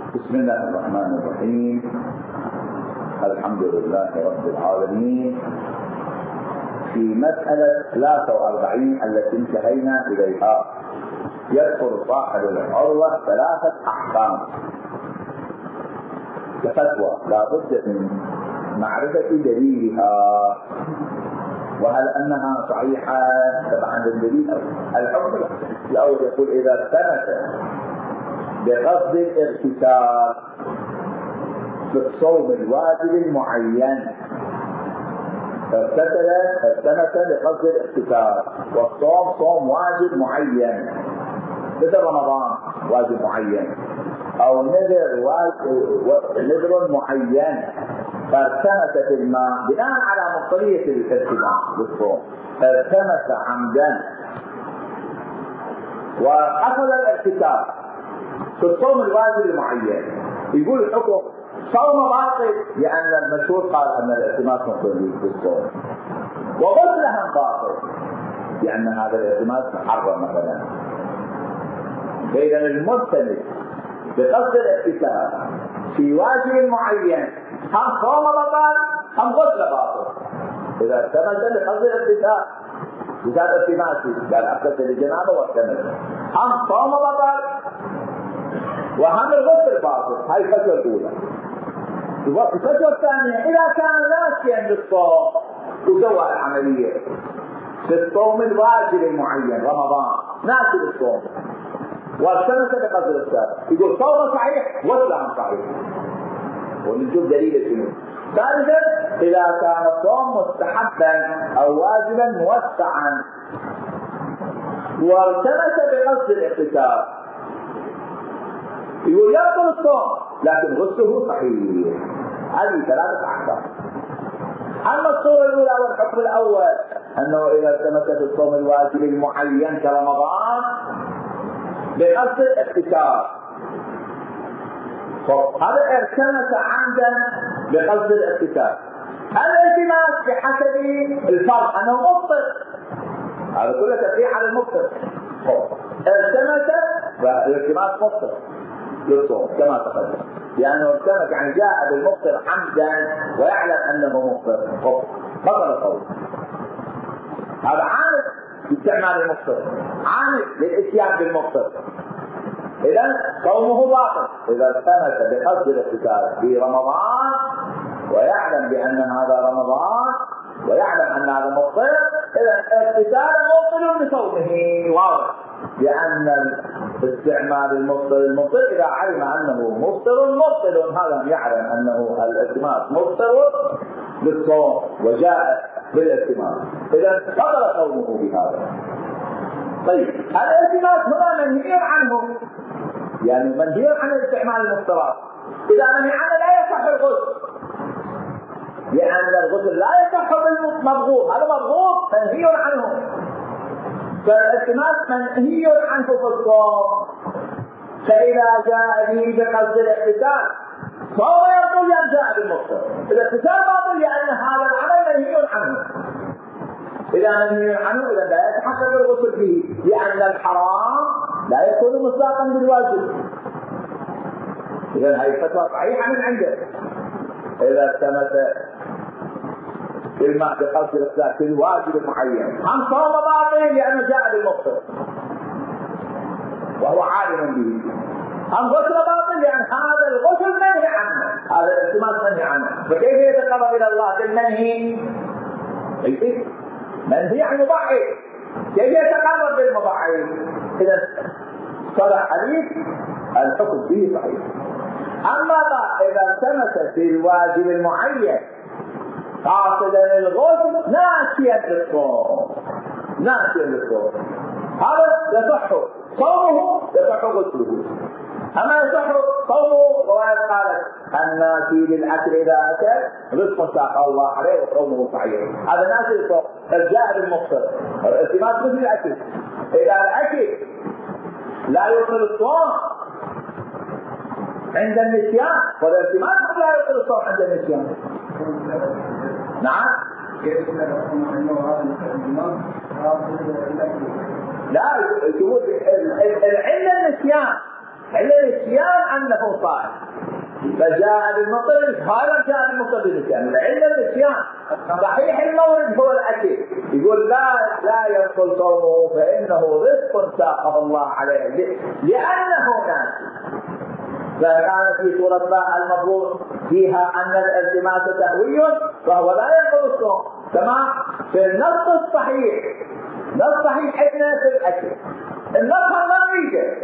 بسم الله الرحمن الرحيم. الحمد لله رب العالمين. في مسألة 43 التي انتهينا إليها يذكر صاحب العروة 3 أحكام كفتوى لا بد من معرفة دليلها وهل أنها صحيحة طبعا الدليل. الحكم الأول يقول إذا ثبت بقصد الارتكاب في الصوم الواجب المعين، فثبت بقصد الارتكاب والصوم صوم واجب معين مثل رمضان واجب معين أو نذر معين، فالتمس في الماء بناء على مقتضية الالتزام بالصوم، فالتمس عمدا وحصل الارتكاب في الصوم الواجب المعين، يقول الحكم صوم باطل لأن المشهور قال أن الالتماس مقتضي بالصوم، وغسلها باطل لأن هذا الالتماس محرم مثلا. فإذا الملتمس بقصد الارتكاب في واجب معين هم صوم باطل هم غسل باطل. إذا التمس بقصد الارتكاب بذات التماسي قال أحدث الجنابة والتمس هم صوم باطل وهم الغسل باطل. هاي الفتوى الأولى. الفتوى الثانية إذا كان ناسيا للصوم وسوى العملية في الصوم الواجب المعين رمضان ناسي للصوم والتمس بقصد الارتكاب، يقول صوم صحيح وغسل صحيح ونشوف دليل شنو. ثالثا إذا كان الصوم مستحبا أو واجبا موسعا والتمس بقصد الارتكاب، يقول يبطل الصوم لكن غسله صحيح. هذه 3 أحكام. أما الصورة الأولى والحكم الأول أنه إذا التمس في الصوم الواجب المعين كرمضان بقصد الارتكاب، هذا التمس عمدا بقصد الارتكاب، الالتماس بحسب الفرض أنه مفطر، هذا كله تفريع على المفطر. التمس والالتماس مفطر للصوم كما تقدم، لأنه التمس يعني جاء بالمفطر عمدا ويعلم أنه مفطر بطل الصوم. هذا عامل باستعمال المفطر، عامل للاتيان بالمفطر، إذا صومه باطل. إذا التمس بقصد الارتكاب في رمضان ويعلم بأن هذا رمضان ويعلم أن هذا مفطر، إذا الارتكاب مبطل لصومه واضح، لأن استعمال المفطر إذا علم أنه مبطل هذا يعلم أنه الالتماس مفطر للصوم وجاء بالالتماس، إذا بطل صومه بهذا. طيب الالتماس هنا منهي عنه، يعني منهي عن استعمال المفطرات. إذا منهي عنه لا يصح الغسل، لأن الغسل لا يصح بالمبغوض، هذا مبغوض منهي عنه. فالالتماس منهي عنه في الصوم، فإذا جاء به بقصد الاغتسال صوم يبطل لأن جاء بالمفطر. الاغتسال باطل لأن هذا العمل منهي عنه. إذا منهي عنه إذا لا يتحقق الغسل فيه، لأن الحرام لا يكون مصداقا بالواجب. إذا هذه فتوى صحيحة من عنده. إذا التمس الماء بقصد الإغتسال في الواجب المعين هم صوم باطل لأنه جاء بالمفطر وهو عالم به، هم غسل باطل لأن هذا الغسل منهي عنه، هذا الالتماس منهي عنه. فكيف يتقرب إلى الله بالمنهي؟ منهي عن مضحي، كيف يتقرب بالمضحي؟ إذا صدق حديث الحكم فيه صحيح. أما إذا التمس في الواجب المعين قاصدا الغسل ناسيا للصوم، هذا يصح صومه يصح غسله. أما يصح صومه رواية قالت الناسي للأكل إذا أكل رزق ساقه الله عليه وصومه صحيح. هذا ناسي للصوم الجاء بالمفطر، الالتماس مثل الأكل. إذا الأكل لا يبطل الصوم عند النسيان والالتماس لا يبطل الصوم عند النسيان. نعم. لا يقول العلة النسيان إلا النسيان أنه صائم، فجاء بالمطر هذا جاء بالمطر بالنسيان، إلا النسيان. صحيح المورد هو الأكل، يقول لا يبطل صومه فإنه رزق ساقه الله عليه لأنه ناسي. فكان في سورة باء المفروض فيها أن الالتماس سهوي فهو لا ينقض الصوم، كما في النص الصحيح. نص صحيح عندنا في الأكل، النص المريجة،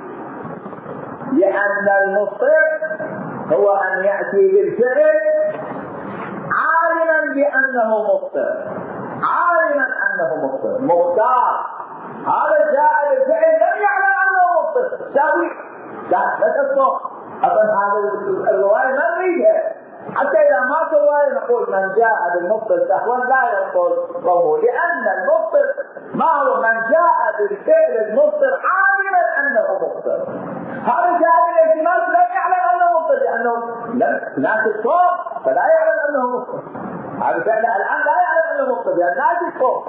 لأن المفطر هو أن يأتي بالفعل عالما بأنه مفطر، عالما أنه مفطر مختار. هذا جاء بالفعل لم يعلم أنه مفطر ساوي، لا تصوم. أصلا هذا الرواية ما نريدها، حتى إذا ما سوى نقول من جاء بالمفطر سهوا لا ينقض صومه، لأن المفطر ما هو من جاء بالفعل المفطر عالما أنه مفطر. هذا جاء بالالتماس لم يعلم أنه مفطر لأنه ناسي الصوم فلا يعلم أنه مفطر. هذا فعل الآن لا يعلم أنه مفطر لأن ناسي الصوم،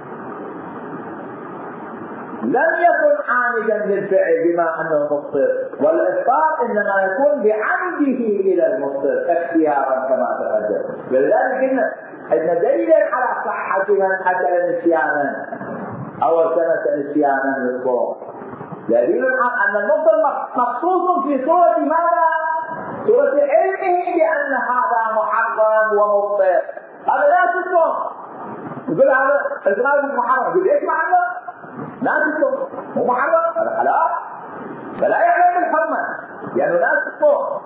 لم يكن عامدا للفعل بما انه مفطر، والافطار انما يكون بعمده الى المفطر اختيارا كما تقدم. ولذلك ان دليلا على صحه من اكل نسيانا او التمس نسيانا للصوم دليل على ان المفطر مخصوص في صوره ماذا؟ صوره علمه بان هذا محرم ومفطر. هذا لا تصوم، يقول هذا الزمان محرم، يقول ايش محرم؟ لا تصوم، مو محرم، هذا حلال، فلا يعلم بالحرمة لأنه لا تصوم.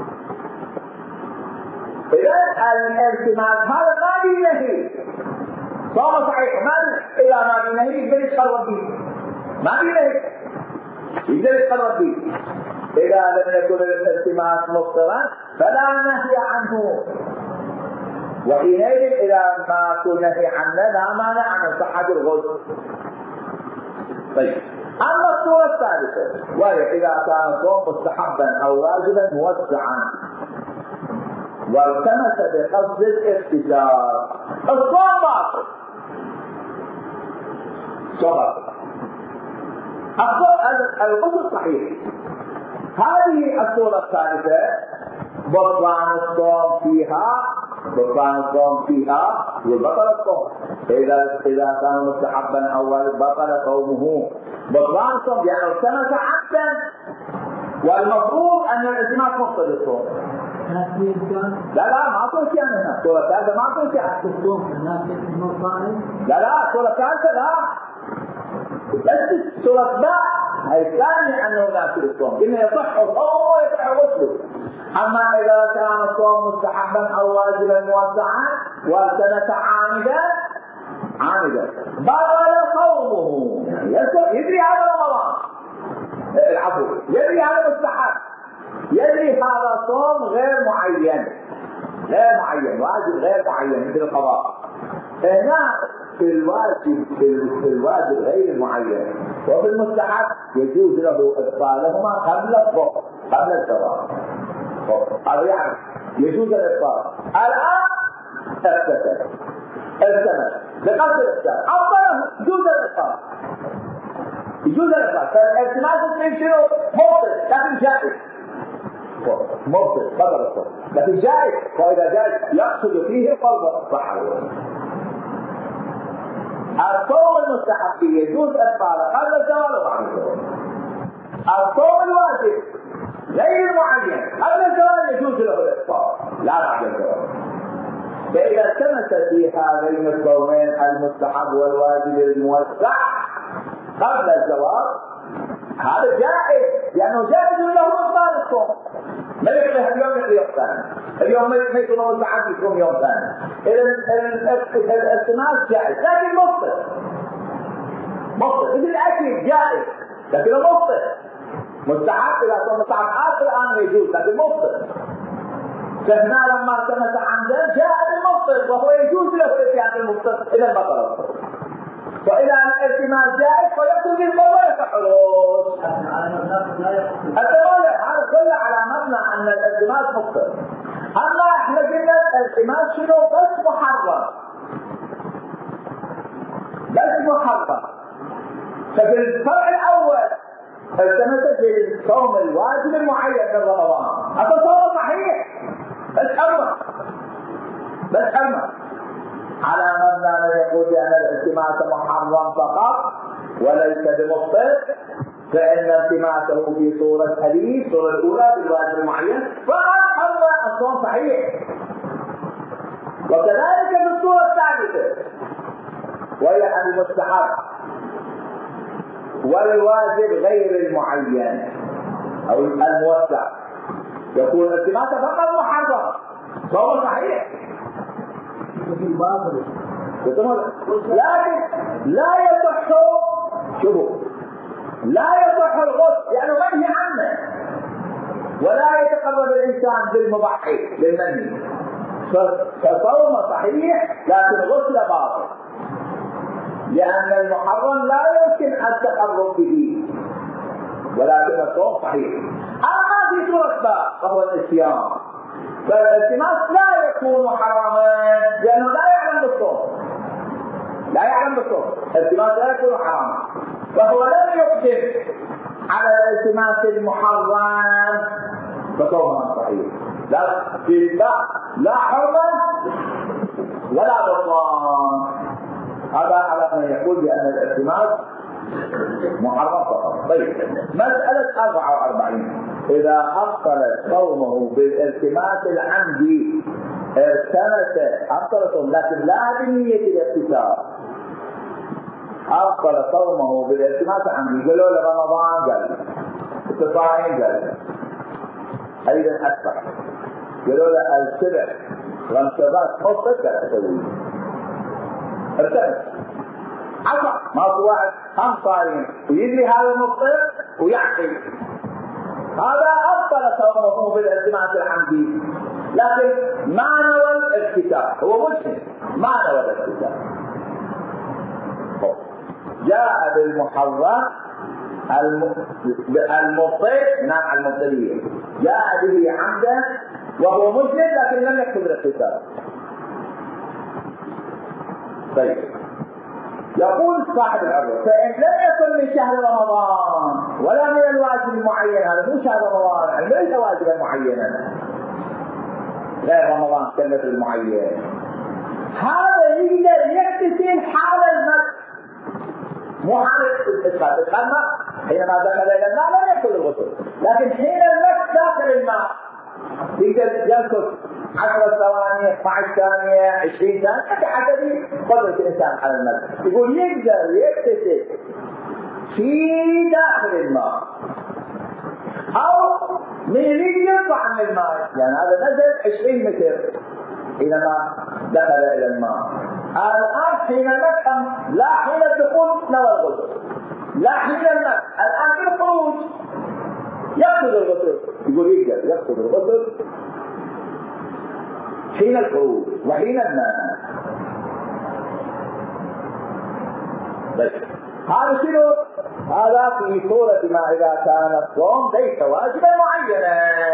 إذا الالتماس هذا ما بينهي صوم صحيح، إذا ما بينهي يقدر يتقرب به، ما بينهي يقدر يتقرب به. إذا لم يكن الالتماس مفطرا فلا نهي عنه، وحينئذ إذا ما كن نهي عنه لا مانع من صحة الغسل. طيب، أما الصورة الثالثة وهي إذا كان الصوم مستحبا أو واجبا موسعا والتمس بقصد الاغتسال، الصوم باطل، صبر الغسل صحيح. هذه الصورة الثالثة بطلان الصوم فيها، بطلان الصوم فيها وبطل الصوم. إذا كان مستحبا أول بطل صومه. بطلان الصوم يعني التمس عمدا، والمفروض أن الالتماس مفطر الصوم. لا ما أقول شيء هنا، الصورة الثالثة ما أقول شيء. لا الصورة الثالثة لا، بس صورة باء الثاني أنه ناكل الصوم، إنه يصح صومه ويصح غسله. أما إذا كان الصوم مستحبا أو واجبا موسعا والتمس عامدا بطل صومه، يدري هذا رمضان، العفو، يدري هذا مستحب، يدري هذا صوم غير معين، واجب غير معين مثل القضاء. هنا في الواجب غير معين، وفي المستحب يجوز له إبطالهما قبل الظهر قبل الزوال. هذا يعني يجوز الإبطال. الآن التمس بقصد الإبطال، أبطله يجوز الإبطال. فالالتماس يصير شنو؟ مبطل لكن جائز، مبطل بطل الصوم لكن جائز، وإذا جائز يقصد فيه قلب الصحة. الصوم المستحب يجوز إبطاله قبل الزوال وبعد الزوال. الصوم الواجب غير معين قبل الزوال يجوز له الإبطال لا بعد الزوال. فإذا التمس في هذين الصومين المستحب والواجب الموسع قبل الزوال هذا جائز، لأنه جائز له إبطال الصوم. ما يقضيها اليوم يقضي يوم ثاني، اليوم ما يكون مستحب يكون يوم ثاني. إذا الالتماس جائز لكن مفطر مثل الأكل جائز لكن مفطر. مستحب إذا كان مستحب آخر الآن يجوز لكن مفطر. فهنا لما التمس عمدا جاء المفطر وهو يجوز له الاتيان المفطر إذا بطل الصوم. وإذا الالتماس جائز فيقتل بالقوة كحروس. التوالي هذا كله على مبنى أن الالتماس مفطر. أما إحنا قلنا الالتماس شنو؟ بس محرم، ففي الفرع الأول التمس في الصوم الواجب المعين من رمضان، هذا صوم صحيح بس حرمة على مبنى من يقول بأن الالتماس محرم فقط وليس بمفطر، فإن التماسه في صورة حديث الصورة الأولى في الواجب المعين فقط حرم الصوم صحيح. وكذلك في الصورة الثالثة وهي المستحب والواجب غير المعين أو الموسع، يكون التماسه فقط محرم صوم صحيح، لكن لا يصح، شوفوا، لا يصح الغسل لأنه منهي عنه، ولا يتقرب الإنسان بالمضحي للمنهي، فصوم صحيح لكن غسل باطل، لأن المحرم لا يمكن التقرب به، ولكن الصوم صحيح. أما في سورة باء وهو النسيان، فالالتماس لا يكون محرما لأنه لا يعلم بالصوم، الالتماس لا يكون حراما، فهو لم يقدم على الالتماس المحرم فصومه صحيح. لا حرما ولا بطلان، هذا على من يقول بأن الالتماس محرم فقط. طيب، مسألة 44 إذا أبطل صومه بالالتماس العمدي أبطل صومه لكن لا بنية الاغتسال، أبطل صومه بالالتماس العمدي. قالوا له رمضان، قال الصائم، قال أيضا أكثر، قالوا له السبع غمسبات خطك أسوي ارتبط عصر، ما هو واحد هم صايم ويجري هذا المفطر ويعقل، هذا أبطل صومه بالالتماس العمدي، لكن ما نوى الاغتسال، هو مسلم ما نوى الاغتسال. جاء بالمحرم المفطر، نعم المبتدئ جاء به عمدا وهو مسلم لكن لم يكتب الاغتسال. طيب، يقول صاحب العروة فإن لم يكن من شهر رمضان ولا من الواجب المعين، هذا مو شهر رمضان يعني ليس واجبا معينا غير رمضان كلمة المعين، هذا يقدر يغتسل حال المس، مو حال الإدخال حينما دخل إلى الماء لم يدخل الغسل، لكن حين المس داخل الماء يقدر يمكث 10 ثواني 12 ثانية 20 ثانية بحسب قدرة الإنسان على المس. يقول يقدر يغتسل في داخل الماء أو من اللي يطلع من الماء، يعني هذا نزل 20 متر حينما دخل إلى الماء. الآن حين المس لا حين الدخول نوى الغسل، لا حين المس، الآن الخروج يقصد الغسل. يقول يقدر يقصد الغسل حين الخروج وحين الماء. هذا شنو؟ هذا في صورة ما إذا كان الصوم ليس واجبا معينا،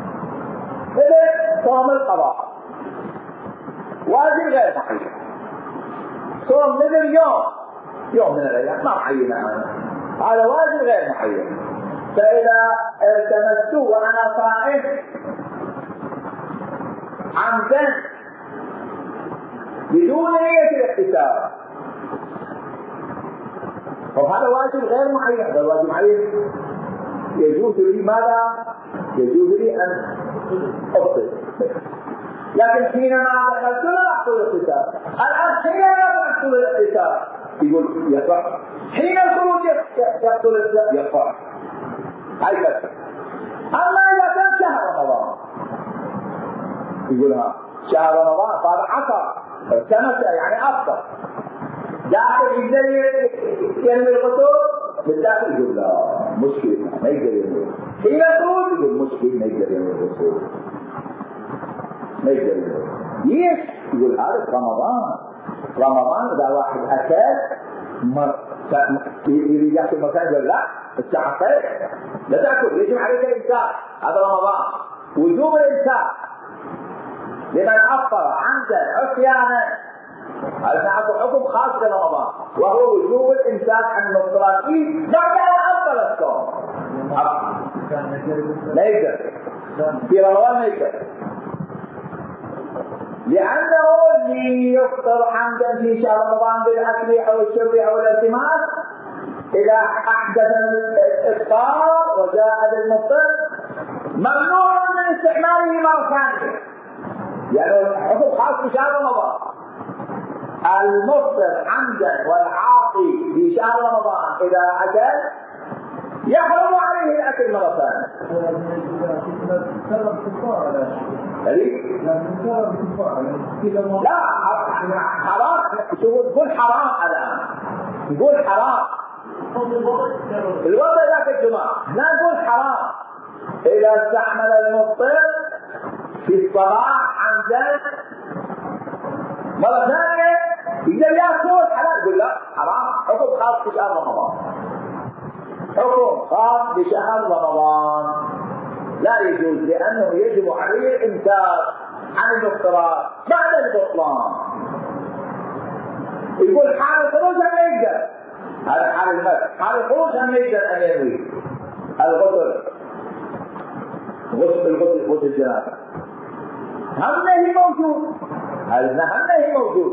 مثل صوم القضاء واجب غير معين، صوم مثل يوم من الأيام ما معينه، هذا واجب غير معين. فإذا التمست وأنا صائم عمدا بدون نية الاغتسال، وهذا واجب غير معين، هذا واجب معين يجوز لي ماذا؟ يجوز لي أن أفطر، لكن حينما دخلت لا أحصل الاغتسال. الآن حينما تحصل الاغتسال يقول يصح، حين الخروج يحصل يصح، هكذا. أما إذا كان شهر رمضان يقولها شهر رمضان فهذا عصر السنة يعني أفضل داخل يقدر ينمي الغسول بالداخل، يقول لا مشكلة ما يقدر ينمي، حين الخروج يقول مشكلة ما يقدر ينمي الغسول، ما يقدر ينمي. ليش؟ يقول هذا رمضان إذا واحد أكل يريد يأكل مكان يقول لا التعفير لا تأكل، يجب عليك الإمساك، هذا رمضان وجوب الإمساك لمن أفطر عمدا عصيانا، هذا حكم خاص برمضان وهو وجوب الإمساك عن المفطرات بعد أن أفطر الصوم. لا يقدر في رمضان ما يقدر، لأنه اللي يفطر عمدا في شهر رمضان بالأكل أو الشرب أو الالتماس إذا أحدث الإفطار وجاء بالمفطر ممنوع من استعماله مرة ثانية، يعني حكم خاص في شهر رمضان. المفطر عمدا والعاصي في شهر رمضان إذا أكل يحرم عليه الأكل مرة ثانية. لا حرام، تقول حرام الآن، تقول حرام الوضع ذاك الجماعة، لا نقول حرام. إذا استعمل المفطر في الصباح عمدا مرة ثانية يقدر يأكل حلال، يقول لا حرام، حكم خاص في شهر رمضان، حكم خاص بشهر رمضان لا يجوز، لأنه يجب عليه الإمساك عن المفطرات بعد البطلان. يقول حال الخروج هم يقدر، هذا حال المسح، حال الخروج هم يقدر أن ينوي الغسل، غسل الجنابة هم هي موجود، هذا هم هي موجود،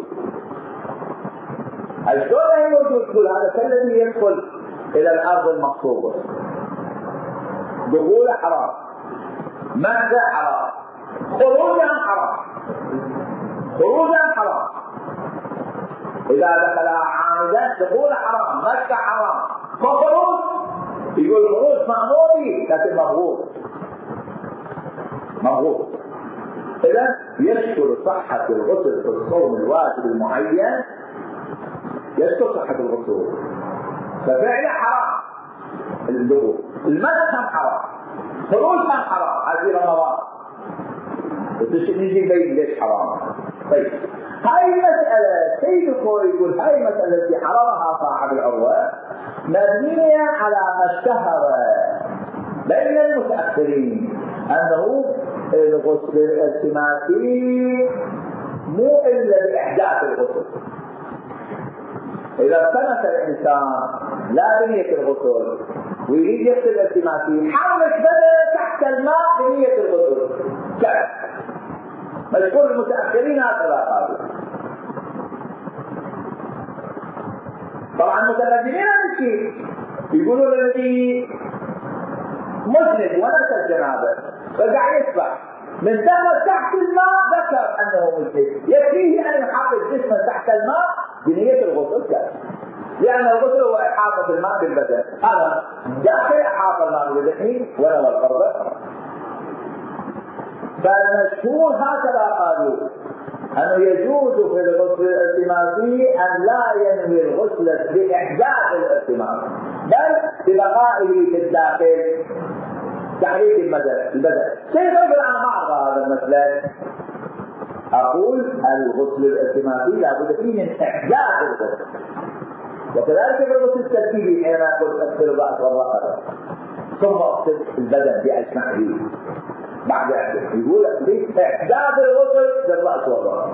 الشغل هي موجود. كل هذا كالذي يدخل إلى الأرض المقصوبة، دخول حرام، مسح حرام، خروجا حرام، خروجا حرام. إذا دخل عامدا دخول حرام، مسح حرام، فخروج يقول خروج مأمور به لكن مغروب. إذا يشكر صحة الغسل في الصوم الواجب المعين، يشكر صحة الغسل، ففعل حرام الدخول، المسح حرام، خروج من حرام، هذه رمضان نجي بين ليش حرام. طيب هاي مسألة سيدكو يقول هاي مسألة التي حرمها صاحب العروة مبنية على ما اشتهر بين المتأخرين أنه الغسل الالتماسي مو إلا بإحداث الغسل. إذا التمس الإنسان لا بنية الغسل ويريد يغسل الالتماسي، حرك بدأ تحت الماء بنية الغسل كذا، مشهور المتأخرين هكذا قالوا. طبعا المترجمين هذا الشيء يقولون الذي مسند ونسى الجنابة فقاعد يسبح من دخل تحت الماء ذكر أنه مسند، يكفيه أن يحافظ جسمه تحت الماء بنية الغسل كذا، لأن الغسل هو إحاطة الماء بالبدن، هذا داخل إحاطة الماء بالبدن ونوى القرب. فالمشهور هكذا قالوا أنه يجوز في الغسل الالتماسي أن لا ينوي الغسل بإحداث الالتماس بل ببقائه في الداخل تحريك البدن. سيدنا أنا ما أعرف هذا المسلك، أقول الغسل الالتماسي لابد فيه من إحداث الغسل، وكذلك في الغسل التركيبي حين أقول أغسل الرأس والرقبة ثم أغسل البدن بأجمعه بعد يقول إحداث الغسل للرأس والرقبة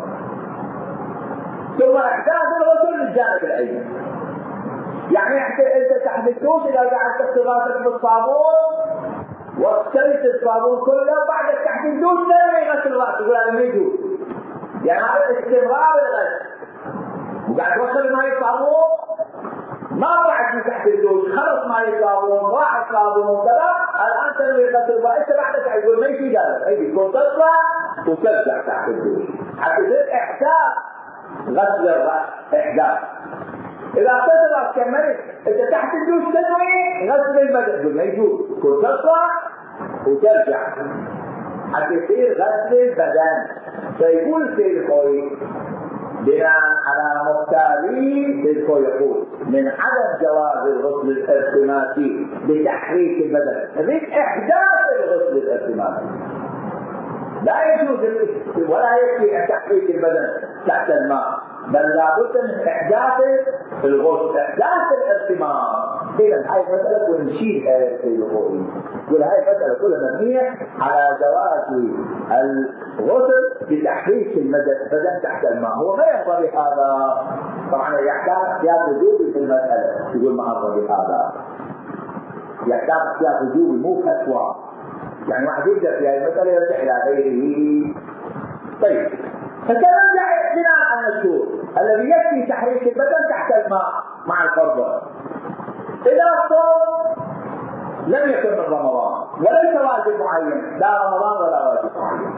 ثم إحداث الغسل للجانب الأيمن. يعني أنت تحدثوش إذا قاعد تغسل رأسك بالصابون واغسلت الصابون كله وبعد تحدثوش لا يغسل رأسك، يقول هذا ما يجوز، يعني هذا استمرار الغسل وقاعد توصل ماء الصابون ما طلعت من تحت الدوش، خلص ماء الصابون راح الصابون كذا، الآن تنوي غسل وأنت بعدك يقول ما يجي ذلك، أي تكون تطلع وترجع تحت الدوش حتى يصير إحداث غسل الرأس إحداث. إذا اغسلت كملت أنت تحت الدوش تنوي غسل البدن يقول ما يجوز، تكون تطلع وترجع حتى يصير غسل البدن. فيقول سيد الخوي بناء على مختاري سيدكو يقول من عدم جواز الغسل الالتماسي بتحريك البدن، نريد إحداث الغسل الالتماسي، لا يجوز ولا يكفي تحريك البدن تحت الماء، بل لابد من إحداث الغسل، إحداث الالتماس. إذا هاي مسألة ونشيل سيدكو يقول هاي مسألة كلها مبنية على جواز الغسل بتحريك البدن تحت الماء. هو ما يرضى بهذا، طبعا يحتاج احتياط وجودي في المسألة، يقول ما أرضى بهذا. يحتاج فيها وجوب مو فتوى، يعني واحد يبدأ في هذه المسألة يرجع إلى غيره. طيب، فسنرجع بناء على المشهور الذي يكفي تحريك البدن تحت الماء مع الفرض. إذا الصوم لم يكن من رمضان وليس واجب معين، لا رمضان ولا واجب معين،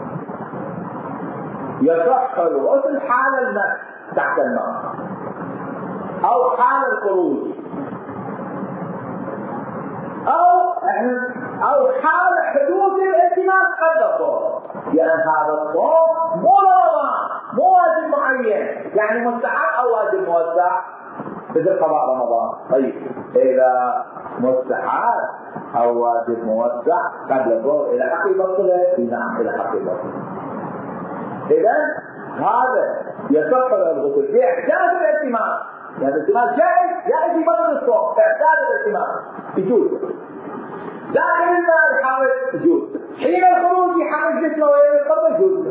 يصح الغسل حال المس تحت الماء أو حال الخروج أو حال حدوث الالتماس قبل الظهر، لأن هذا الصوم مو رمضان مو واجب معين، يعني مستحب أو واجب موسع مثل قضاء رمضان. طيب إذا مستحب أو واجب موسع قبل الظهر إلى حق بطله، نعم إلى حق بطله. إذا هذا يصح الغسل في إحداث الالتماس، يعني الالتماس جائز في بدل الصوم، إحداث الالتماس يجوز، لكن الماء الحارس يجوز، حين الخروج يحرك جسمه ويقضي يجوز.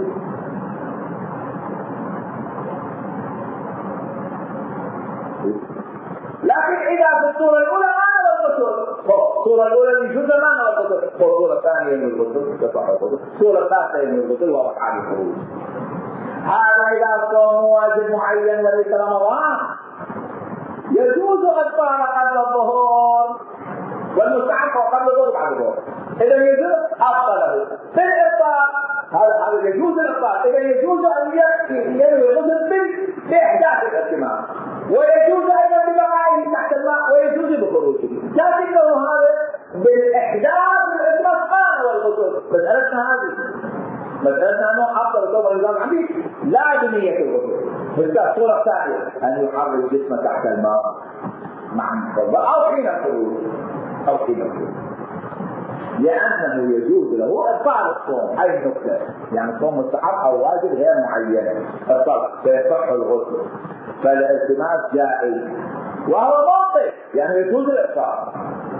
لكن إذا في الصورة الأولى ما نوى الغسل، الصورة الأولى يجوز ما نوى الغسل، الصورة الثانية من الغسل يصح الغسل، الصورة الثالثة من الغسل واضح عن الخروج. هذا إذا الصوم واجب معين وليس رمضان يجوز الإفطار قبل الظهر، والمستحب قبل الظهر بعد الظهر. إذا يجوز أفضل في الإفطار، هذا يجوز الإفطار. إذا يجوز أن ينوي الغسل بإحداث الالتماس، ويجوز أيضا ببقائه تحت الماء، ويجوز بخروجه، لكنه هذا بالإحداث الالتماس ما هو الغسل. مسألتنا أنه أفضل صوم الإسلام عندي لا بنية الغسل، مثل الصورة الثانية أن يحرك جسمه تحت الماء مع الفضل أو حين الخروج لأنه يجوز له إبطال الصوم. أي نقطة يعني الصوم مستحب أو واجب غير معين، الصوم فيصح الغسل، فالالتماس جائز وهو منطق، يعني يجوز الإفطار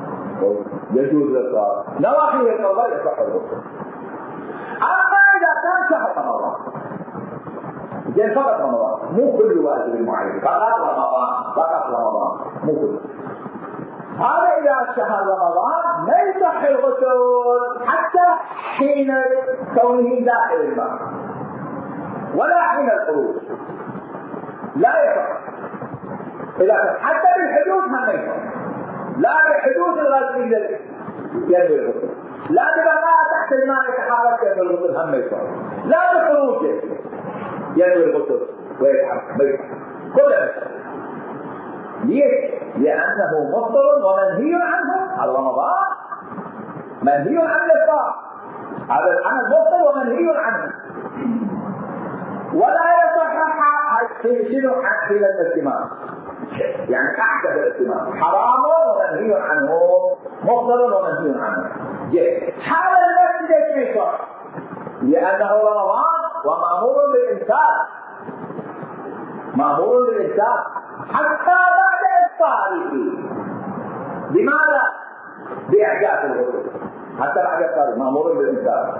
نواحي الفضل يصح الغسل. أما إذا كان شهر رمضان زين فقط رمضان مو كل واجب معين، فقط رمضان مو كل، هذا إذا شهر رمضان ما يصح الغسل حتى حين كونه داخل الماء ولا حين الخروج، لا يصح. إذا حتى بالحدوث هم يصح، لا بحدوث الغسل ينوي الغسل، لا ببقاء تحت الماء يتحرك ينوي الغسل هم يصح، لا بخروجه ينوي الغسل ويتحرك كله. ليش؟ لأنه مفطر ومنهي عنه على رمضان، منهي عن الإفطار، هذا العمل مفطر ومنهي عنه، ولا يصح شنو حين الالتماس، يعني أحدث الالتماس حرام ومنهي عنه، مفطر ومنهي عنه. حال النفس ليش يصح؟ لأنه رمضان ومأمور بالإمساك حتى بعد إفطاره. لماذا؟ بإحداث الغسل حتى بعد إفطاره مأمور بالإمساك.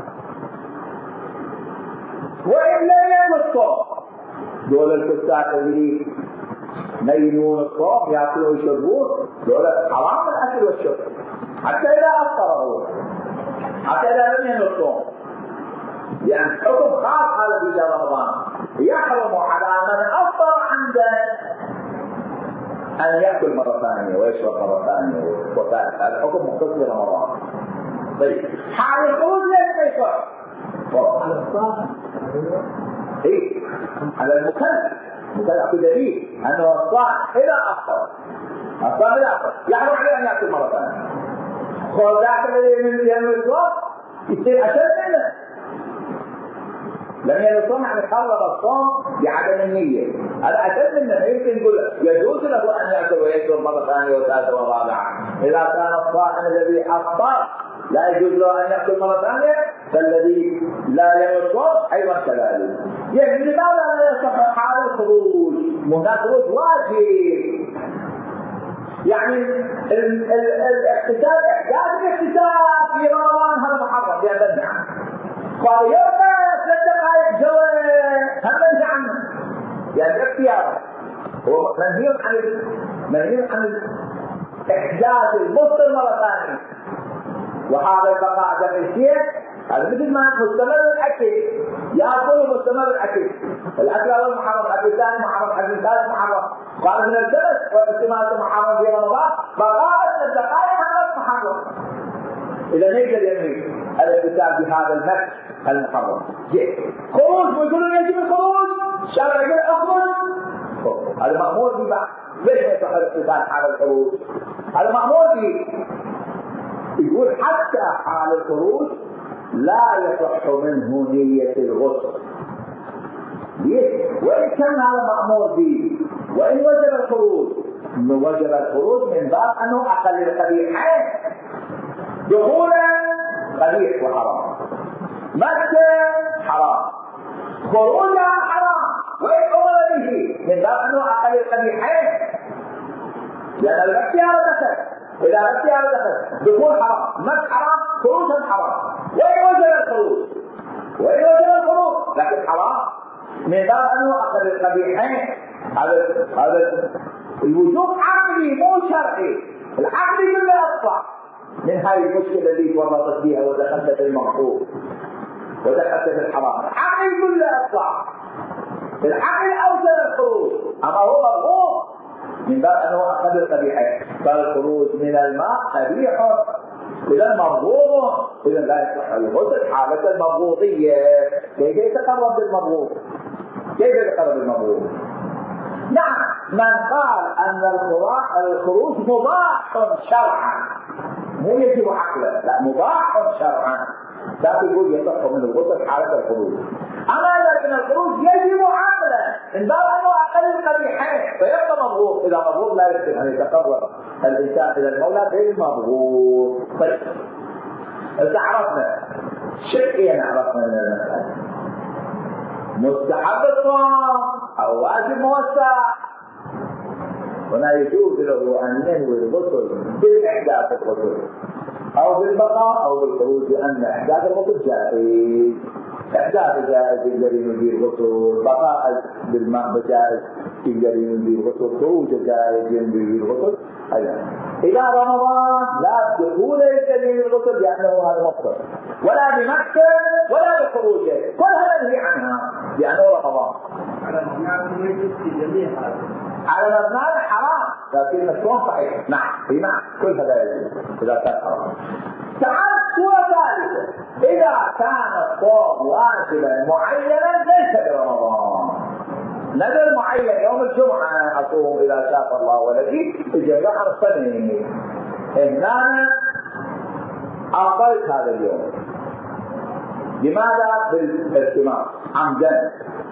وإن لم ينوي الصوم، دول الفساق اللي ينوون الصوم يأكلوا ويشربون، دول حرام الأكل والشرب حتى إذا أفطروا، حتى إذا لم ينوي الصوم، يعني حكم خاص هذا في شهر رمضان يحرم على من أفطر عنده أن يأكل مرة ثانية ويشرب مرة ثانية وثالثة. هذا حكم مختص برمضان. طيب حال الخروج ليش ما يصح؟ على الصائم، على المكلف بدليل أنه الصائم إذا أفطر يحرم عليه أن يأكل مرة ثانية. خذ الذي ينوي الصوم يصير أشد منه، لم يصوم عن حرم الصوم بعدم النية، هذا أشد منه. يمكن يقول يجوز له أن يأكل ويشرب مرة ثانية وثالثة ورابعة. إذا كان الصائم الذي أفطر لا يجوز له أن يأكل مرة ثانية، فالذي لا ينوي الصوم أيضا كذلك. يعني لماذا لا يصح حال الخروج؟ هناك خروج واجب، يعني الاغتسال إحداث الاغتسال في رمضان هذا محرم بأبد عنه. قال يوم 3 دقائق جوه هم منهي عنه، يعني اختياره هو منهي عن إحداث المفطر مرة ثانية. وهذا البقاء دم الشيء هذا مثل ما مستمر الأكل، يأكل مستمر الأكل، الأكل أول محرم، الأكل الثاني محرم، الأكل الثالث محرم، قال من الدرس والاستماع محرم في رمضان، بقاء الدقائق محرم. إذا نقدر ينوي الاتصال بهذا المكس المحرم. خروج ويقولون يجب الخروج، الشارع يقول اخرج، هذا مأمور به. بعد ليش ما يصح الاتصال حال الخروج؟ هذا مأمور به. يقول حتى حال الخروج لا يصح منه نية الغسل. وإن كان هذا مأمور به، وإن وجب الخروج، وجب الخروج من باب أنه أقل القبيحين. دخولا قبيح وحرام، مكة حرام، خروجا حرام، وإن أمر به من باب أنه أقل القبيحين، لأن الاختيار دخل. إذا الاختيار دخل دخول حرام، مكة حرام، خروجا حرام، وإن وجب الخروج لكن حرام من باب أنه أقل القبيحين. هذا الوجوب عقلي مو شرعي. العقل كله أصلح من هذه المشكلة اللي تورطت فيها ودخلت في المغفور ودخلت في الحرام. العقل كله أصلح، العقل أوجب الخروج، أما هو مرغوب من باب أنه أقل القبيحين. فالخروج من الماء قبيح، إذا مرغوب، إذا لا يصح الغسل حالة المرغوبية. كيف يتقرب بالمرغوب؟ كيف يتقرب بالمرغوب؟ نعم، من قال أن الخروج مباح شرعا، مو يجب عقلا، لا مباح شرعا، لا تقول يصح من الغسل حالة الخروج. أما لكن الخروج يجب عقلا من باب أنه أقل القبيحين، فيبقى مبغوض. إذا مبغوض لا يمكن أن يتقرب الإنسان إلى المولى غير مبغوض. طيب إذا عرفنا شيئين، عرفنا من المسألة مستحب الصوم أو واجب موسع، ولا يجوز له أن ينوي الغسل بالإحداث الغسل أو بالبقاء أو بالخروج، لأن إحداث الغسل جائز، إحداث جائز الذي ينوي الغسل، بقاء بالماء جائز الذي ينوي الغسل، خروج جائز ينوي الغسل. إلى رمضان لا دخول الذي الغسل لأنه هذا مفطر، ولا بمكة ولا بخروجه، كلها منهي عنها لأنه رمضان. على مبنى حرام، لكن الصوم صحيح. نعم كل هذا إذا كان حرام. تعال صورة ثالثة، إذا كان الصوم واجبا معينا ليس برمضان، نذر معين يوم الجمعة أصوم إذا شاء الله ولدي الجمعة عرفتني، هنا أقلت هذا اليوم. لماذا؟ بالالتماس عمدا.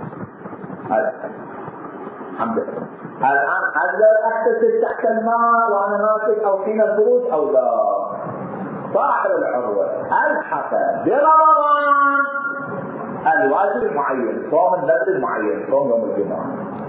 عمدا. الآن أقدر أحتسب تحت الماء وأنا ناسك أو حين الخروج أو لا؟ صاحب العروة الحق برمضان الواجب المعين، صوم النذر المعين، صوم يوم الجمعة.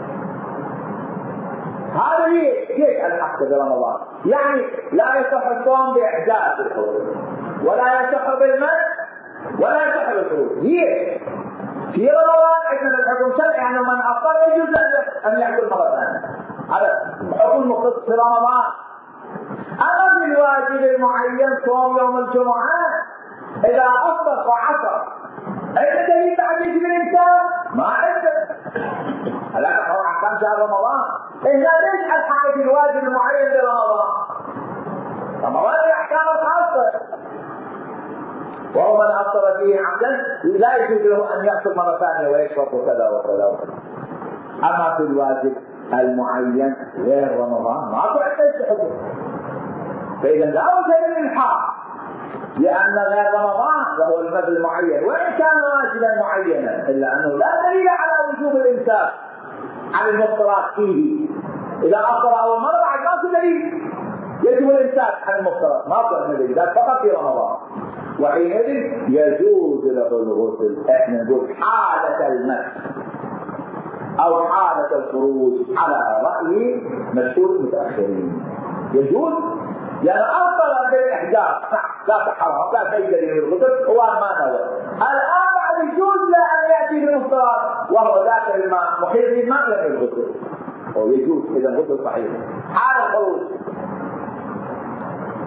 هذا ليش الحق برمضان؟ يعني لا يصح الصوم بإحداث الخروج، ولا يصح بالمد، ولا يصح بالخروج. في رمضان عندنا الحكم الشرعي أنه من أفطر يجوز أن يأكل مرة ثانية، هذا حكم مختص في رمضان. أما في الواجب المعين صوم يوم الجمعة إذا أفطر وعصر، أين دليل بعد يجب الإنسان؟ ما عنده. هلا تحرم أحكام شهر رمضان. إذا ليش الحق في الواجب المعين لرمضان؟ رمضان الأحكام الخاصة، وهو من أفطر فيه عمدا لا يجوز له أن يأكل مرة ثانية ويشرب وكذا وكذا وكذا. أما في الواجب المعين غير رمضان ما تعتد حكم. فإذا لا وجد الإلحاق، لأن غير رمضان وهو المد المعين وإن كان واجبا معينا، إلا أنه لا دليل على وجوب الإمساك عن المفطرات فيه. إذا أفطر أول مرة بعد ما في دليل يجب الإمساك عن المفطرات، ما في دليل، فقط في رمضان، وحينئذ يجوز له الغسل. احنا نقول حالة المس أو حالة الخروج على رأي مشهور المتأخرين يجوز، لأن أفضل بالإحداث لا تحرم، لا شيء دليل الغسل، هو ما نوى. الآن بعد يجوز له أن يأتي بالمفطرات وهو ذاك الماء محيط بالماء لم الغسل، ويجوز إذا الغسل صحيح. حال الخروج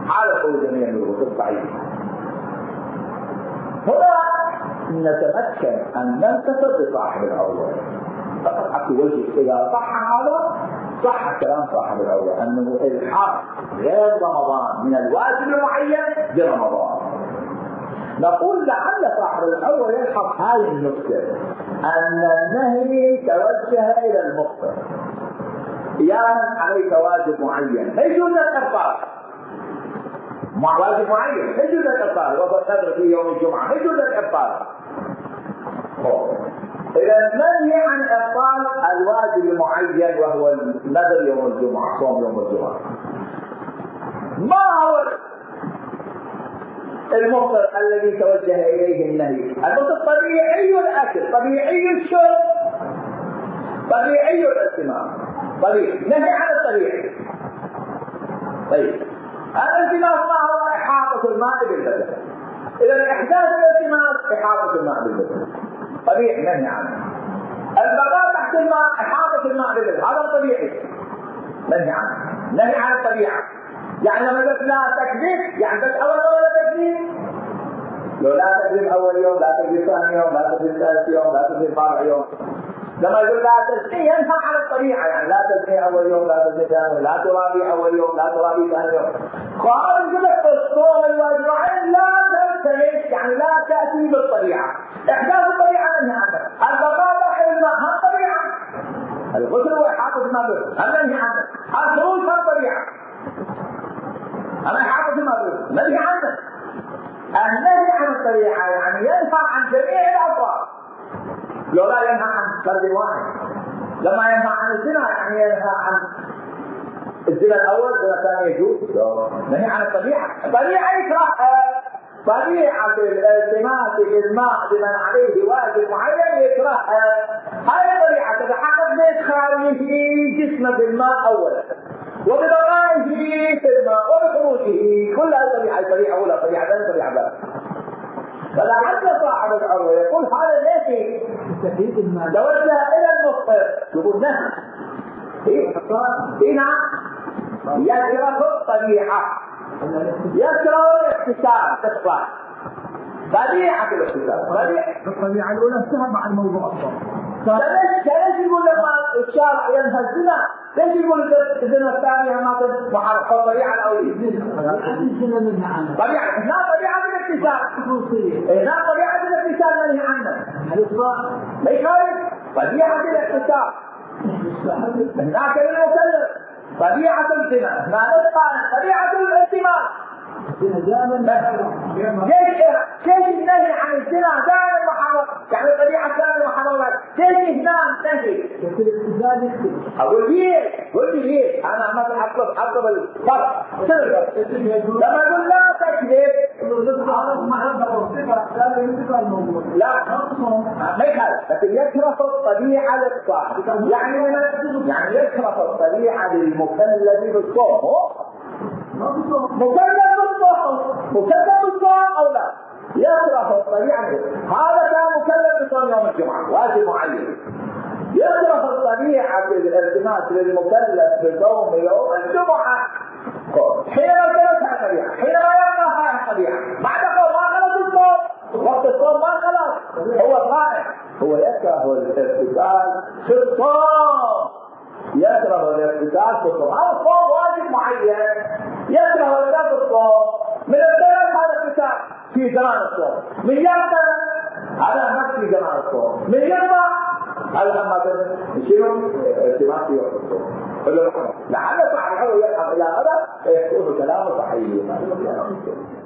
على قول جميع الوقوف صحيح. هنا نتمكن أن ننتصر بصاحب الأول فقط حتى وجه. إذا صح هذا صح كلام صاحب الأول أنه الحاق غير رمضان من الواجب المعين برمضان. نقول لعل صاحب الأول يلحظ هذه النقطة أن النهي توجه إلى المفطر يا من عليك واجب معين، لا يجوز الإفطار مع واجب معين، لا يجوز الإفطار وقت نذر في يوم الجمعة، لا يجوز الإفطار. إذا النهي عن إفطار الواجب المعين وهو النذر يوم الجمعة، صوم يوم الجمعة. ما هو المفطر الذي توجه إليه النهي؟ المفطر طبيعي الأكل، طبيعي الشرب، طبيعي الاهتمام، طبيعي، نهي عن الطبيعي. طيب الالتماس ما هو؟ إحاطة الماء بالبدن. إذا إحداث الالتماس إحاطة الماء بالبدن، طبيعي نهي عنه. البقاء تحت الماء إحاطة الماء بالبدن، هذا طبيعي نهي عنه، نهي عن الطبيعة. يعني لما قلت لا تكذب يعني بس أول ولا تكذب؟ لو لا تكذب أول يوم، لا تكذب ثاني يوم، لا تكذب ثالث يوم، لا تكذب رابع يوم. لما يقول لا تزني ينهى عن الطبيعة، يعني لا تزني أول يوم، لا تزني ثاني يوم، لا ترابي أول يوم، لا ترابي ثاني يوم. قال يقول لك الصوم الواجب لا تلتمس، يعني لا تأتي بالطبيعة. إحداث الطبيعة ننهي عنها. البقاء تحت الماء هم طبيعة. الغسل هو إحاطة الماء بالبدن، هم ننهي عنه. الخروج هم طبيعة، أنا إحاطة الماء بالبدن، ننهي عنه. النهي عن الطبيعة يعني ينهى عن جميع الأفراد. لو لا ينهى عن فرد واحد. لما ينهى عن الزنا يعني ينهى عن الزنا الأول، الزنا الثاني يجوز. نهي عن الطبيعة. الطبيعة يكره طبيعة الالتماس بالماء بمن عليه واجب معين يكرهها. هذه الطبيعة تتحقق بإدخاله جسمه بالماء أولا، وببقائه في الماء، وبخروجه. كلها طبيعة، طبيعة أولى، طبيعة ثانية، طبيعة ثالثة. فلعل صاحب الأول يقول هذا ليس توجه إلى المفطر، يقول نعم نعم يكره الطبيعة، يكره الاكتساب تصلح طبيعة الاكتساب. الطبيعة الأولى انتهى مع الموضوع أصلا. ليش يقول لما الشارع ينهى الزنا؟ ليش يقول الزنا الثانية ما محرم؟ الطبيعة الأولية طبيعة، لا طبيعة الاكتساب، لا طبيعة الاكتساب منهي عنه، ما يخالف طبيعة الاكتساب. هناك المكلف طبيعة الزنا، ما نبقى طبيعة الالتماس. ليش النهي عن الزنا دائما محرم؟ يعني الطبيعة الثانية محرمة، ليش هنا نهي؟ أقول ليه؟ أنا مثلا أطلب الفرق لما أقول لا تكذب لا ما يخالف، لكن يكره الطبيعة للصاحب، يعني يكره الطبيعة للمكلف بالصوم. مكلف بالصوم أو لا؟ يكره الطبيعة. هذا كان مكلف بصوم يوم الجمعة، واجب معين. يكره الطبيعة الالتماس للمكلف بصوم يوم الجمعة حينما كانتها الطبيعة، حينما يكرهها الطبيعة. بعد ما خلص الصوم، وقت الصوم ما خلص، هو صائم، هو يكره الاغتسال في الصوم، يكره الاغتسال في الصوم. هذا الصوم واجب معين، يكره الاغتسال في الصوم. من الدرس هذا الاغتسال في زمان الصوم، من يقدر هذا ما في زمان الصوم، من يقدر هذا لما يصيرون ارتباط في وقت الصوم. لعل صاحب الحلو يلحق الى هذا يكون كلامه صحيح.